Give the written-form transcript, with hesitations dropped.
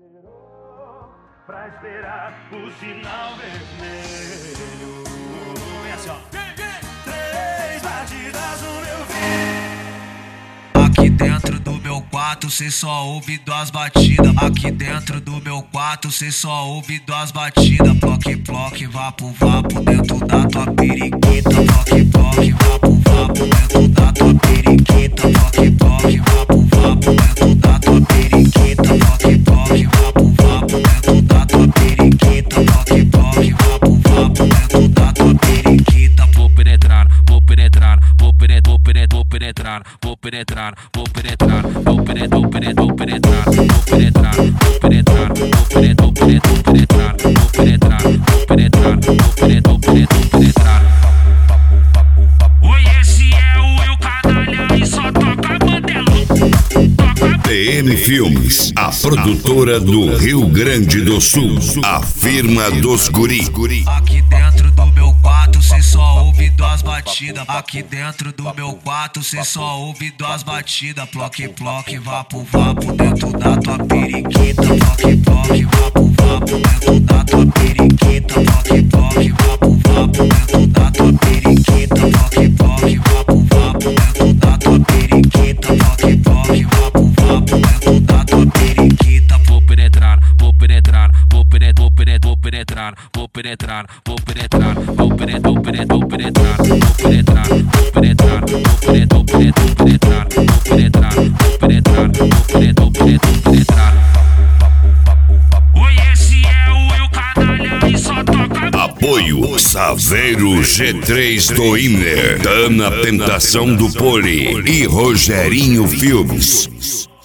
Pra esperar o sinal vermelho. Vem assim, ó. Três batidas no meu filho. Aqui dentro do meu quarto cê só ouve duas batidas. Aqui dentro do meu quarto cê só ouve duas batidas. Ploque, ploque, vapo, vapo dentro da tua periquita. Ploque, ploque, vapo, vapo dentro da tua periquita. Ploque, ploque, vapo, vapo dentro da tua periquita. Ploque, ploque, vapo, vapo dentro da tua periquita. Ploque, ploque, vapo, vapo dentro da tua periquita. Vou penetrar, vou penetrar, vou penetrar, vou penetrar, vou penetrar, vou penetrar, vou penetrar, vou penetrar, vou penetrar, vou penetrar, vou penetrar, vou penetrar, vou penetrar, vou penetrar, vou penetrar, vou penetrar. Oi, esse é o Eu Canalha e só toca Mandelão. TM Filmes, a produtora do Rio Grande do Sul, a firma dos guri. Aqui dentro do meu quarto cê só ouve duas batidas. Aqui dentro do meu quarto cê só ouve duas batidas. Ploque, ploque, vapo, vapo dentro da tua periquita. Ploque, ploque, vapo, vapo dentro da tua periquita. Ploque, ploque, vapo, vapo dentro da tua periquita. Ploque, ploque, vapo, vapo dentro da tua periquita. Ploque, ploque, vapo, vapo dentro da tua periquita. Vou penetrar, vou penetrar, vou penetrar, vou penetrar, vou penetrar, vou penetrar, vou penetrar, vou penetrar, vou penetrar, vou penetrar, vou penetrar, vou penetrar, vou penetrar, vou penetrar, vou penetrar, vou penetrar, vou penetrar. Oi, esse é o Eu Canalha e só toca. Apoio Saveiro G3 do Inner, Dana Tentação do Poli e Rogerinho Filmes.